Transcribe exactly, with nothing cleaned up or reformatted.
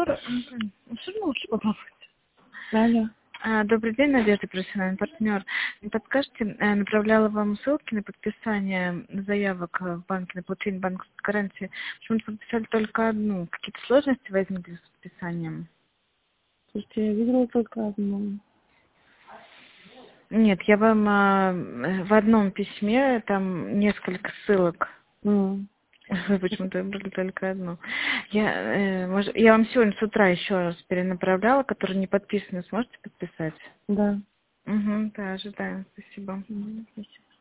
партнер. Все равно лучше попробовать. Алло. А, Добрый день, Надежда профессиональный партнер. Не подскажете, э, направляла вам ссылки на подписание заявок в банке на получение банковской гарантии. Почему-то подписали только одну. Какие-то сложности возникли с подписанием? Слушайте, я видела только одну. Нет, я вам а, в одном письме там несколько ссылок. Mm. Вы почему-то выбрали только одну. Я, э, может, я вам сегодня с утра еще раз перенаправляла, которые не подписаны. Сможете подписать? Да. Угу, да, ожидаем. Спасибо. Mm. Спасибо.